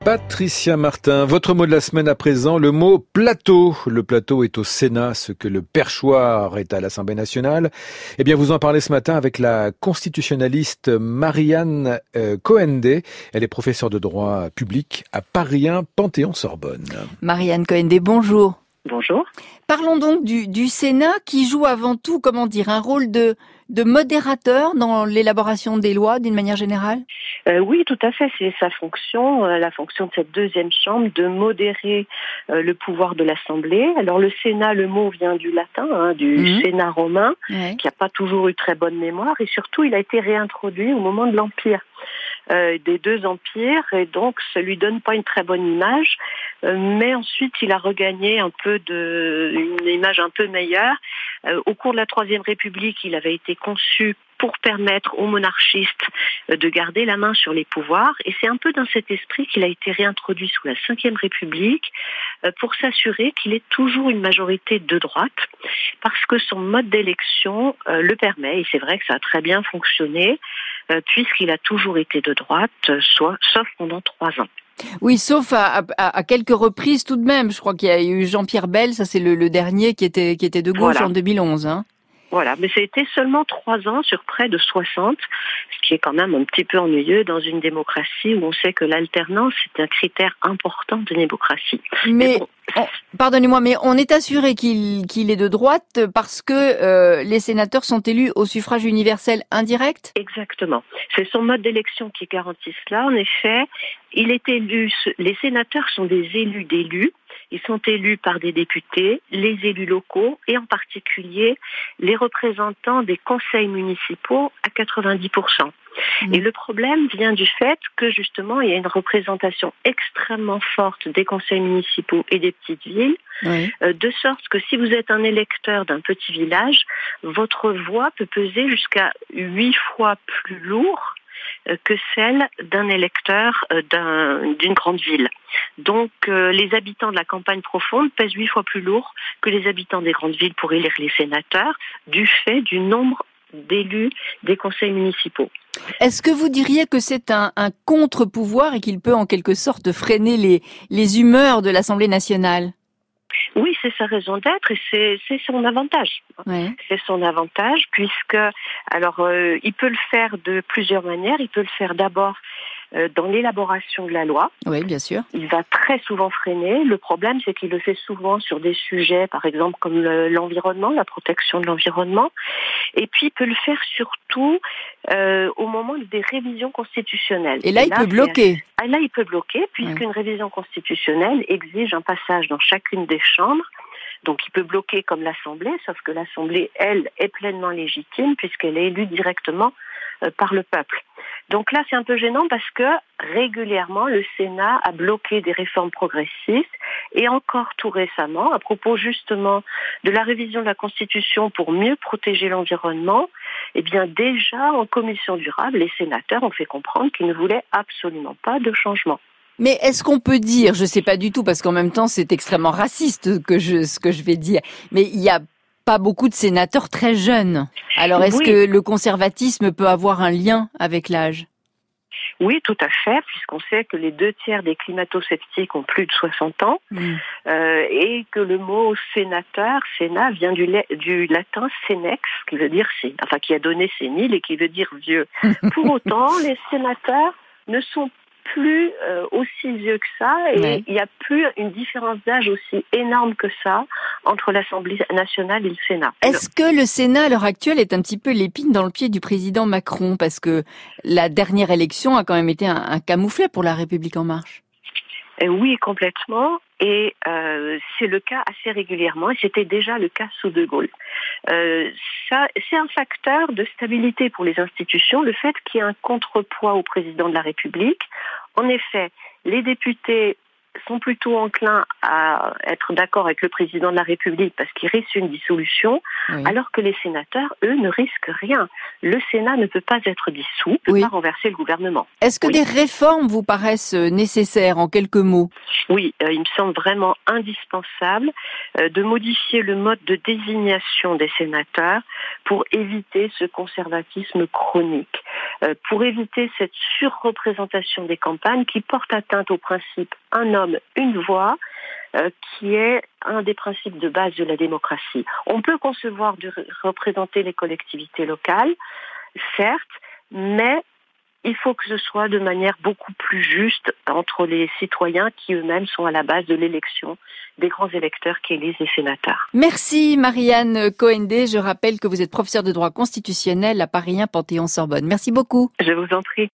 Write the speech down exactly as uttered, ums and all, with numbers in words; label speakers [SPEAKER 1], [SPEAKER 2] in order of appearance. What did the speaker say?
[SPEAKER 1] Patricia Martin, votre mot de la semaine à présent, le mot plateau. Le plateau est au Sénat, ce que le perchoir est à l'Assemblée nationale. Eh bien, vous en parlez ce matin avec la constitutionnaliste Marianne euh, Cohendé. Elle est professeure de droit public à Paris un Panthéon-Sorbonne.
[SPEAKER 2] Marianne Cohendé, bonjour.
[SPEAKER 3] Bonjour.
[SPEAKER 2] Parlons donc du, du Sénat qui joue avant tout, comment dire, un rôle de, de modérateur dans l'élaboration des lois d'une manière générale ?
[SPEAKER 3] Euh, oui, tout à fait. C'est sa fonction, euh, la fonction de cette deuxième chambre, de modérer euh, le pouvoir de l'Assemblée. Alors le Sénat, le mot vient du latin, hein, du mmh. Sénat romain, ouais. qui n'a pas toujours eu très bonne mémoire. Et surtout, il a été réintroduit au moment de l'Empire. Euh, des deux empires, et donc ça lui donne pas une très bonne image, euh, mais ensuite il a regagné un peu de une image un peu meilleure. Euh, au cours de la Troisième République, il avait été conçu pour permettre aux monarchistes de garder la main sur les pouvoirs, et c'est un peu dans cet esprit qu'il a été réintroduit sous la Cinquième République euh, pour s'assurer qu'il ait toujours une majorité de droite, parce que son mode d'élection euh, le permet, et c'est vrai que ça a très bien fonctionné, euh, puisqu'il a toujours été de droite, soit, sauf pendant trois ans.
[SPEAKER 2] Oui, sauf à, à, à quelques reprises tout de même. Je crois qu'il y a eu Jean-Pierre Bel, ça c'est le, le dernier qui était, qui était de gauche voilà. en deux mille onze. Hein.
[SPEAKER 3] Voilà, mais ça a été seulement trois ans sur près de soixante, ce qui est quand même un petit peu ennuyeux dans une démocratie où on sait que l'alternance est un critère important de démocratie.
[SPEAKER 2] Mais, mais bon, on, pardonnez-moi, mais on est assuré qu'il, qu'il est de droite parce que euh, les sénateurs sont élus au suffrage universel indirect ?
[SPEAKER 3] Exactement. C'est son mode d'élection qui garantit cela. En effet, il est élu. Les sénateurs sont des élus d'élus. Ils sont élus par des députés, les élus locaux et en particulier les représentants des conseils municipaux à quatre-vingt-dix pour cent. Mmh. Et le problème vient du fait que justement il y a une représentation extrêmement forte des conseils municipaux et des petites villes, oui. euh, de sorte que si vous êtes un électeur d'un petit village, votre voix peut peser jusqu'à huit fois plus lourd que celle d'un électeur d'un, d'une grande ville. Donc euh, les habitants de la campagne profonde pèsent huit fois plus lourd que les habitants des grandes villes pour élire les sénateurs, du fait du nombre d'élus des conseils municipaux.
[SPEAKER 2] Est-ce que vous diriez que c'est un, un contre-pouvoir et qu'il peut en quelque sorte freiner les, les humeurs de l'Assemblée nationale ?
[SPEAKER 3] Oui, c'est sa raison d'être et c'est, c'est son avantage. Ouais. C'est son avantage puisque, alors, euh, il peut le faire de plusieurs manières. Il peut le faire d'abord euh, dans l'élaboration de la loi.
[SPEAKER 2] Oui, bien sûr.
[SPEAKER 3] Il va très souvent freiner. Le problème, c'est qu'il le fait souvent sur des sujets, par exemple, comme le, l'environnement, la protection de l'environnement. Et puis, il peut le faire surtout euh, au moment des révisions constitutionnelles.
[SPEAKER 2] Et là, et il là, peut bloquer.
[SPEAKER 3] Ah, là, il peut bloquer, puisqu'une ouais. révision constitutionnelle exige un passage dans chacune des chambres. Donc, il peut bloquer comme l'Assemblée, sauf que l'Assemblée, elle, est pleinement légitime, puisqu'elle est élue directement euh, par le peuple. Donc là, c'est un peu gênant parce que régulièrement, le Sénat a bloqué des réformes progressistes et encore tout récemment, à propos justement de la révision de la Constitution pour mieux protéger l'environnement, eh bien déjà en commission durable, les sénateurs ont fait comprendre qu'ils ne voulaient absolument pas de changement.
[SPEAKER 2] Mais est-ce qu'on peut dire, je sais pas du tout, parce qu'en même temps c'est extrêmement raciste que je, ce que je vais dire, mais il y a pas beaucoup de sénateurs très jeunes. Alors est-ce oui. que le conservatisme peut avoir un lien avec l'âge ?
[SPEAKER 3] Oui, tout à fait, puisqu'on sait que les deux tiers des climato-sceptiques ont plus de soixante ans, mmh. euh, et que le mot sénateur, sénat, vient du, du latin senex, qui veut dire, enfin, qui a donné sénile et qui veut dire vieux. Pour autant, les sénateurs ne sont plus euh, aussi vieux que ça et ouais. il n'y a plus une différence d'âge aussi énorme que ça entre l'Assemblée nationale et le Sénat.
[SPEAKER 2] Est-ce que le Sénat à l'heure actuelle est un petit peu l'épine dans le pied du président Macron parce que la dernière élection a quand même été un, un camouflet pour la République en marche?
[SPEAKER 3] Et oui, complètement. Et euh, c'est le cas assez régulièrement. Et c'était déjà le cas sous De Gaulle. Euh, ça, c'est un facteur de stabilité pour les institutions, le fait qu'il y ait un contrepoids au président de la République. En effet, les députés sont plutôt enclins à être d'accord avec le président de la République parce qu'il risque une dissolution, oui. alors que les sénateurs, eux, ne risquent rien. Le Sénat ne peut pas être dissous, ne peut oui. pas renverser le gouvernement.
[SPEAKER 2] Est-ce que oui. des réformes vous paraissent nécessaires, en quelques mots ?
[SPEAKER 3] Oui, euh, il me semble vraiment indispensable euh, de modifier le mode de désignation des sénateurs pour éviter ce conservatisme chronique, euh, pour éviter cette surreprésentation des campagnes qui porte atteinte au principe « un homme, une voix », euh, qui est un des principes de base de la démocratie. On peut concevoir de représenter les collectivités locales, certes, mais il faut que ce soit de manière beaucoup plus juste entre les citoyens qui eux-mêmes sont à la base de l'élection des grands électeurs qui élisent les sénateurs.
[SPEAKER 2] Merci Marianne Cohendé. Je rappelle que vous êtes professeure de droit constitutionnel à Paris un Panthéon-Sorbonne. Merci beaucoup.
[SPEAKER 3] Je vous en prie.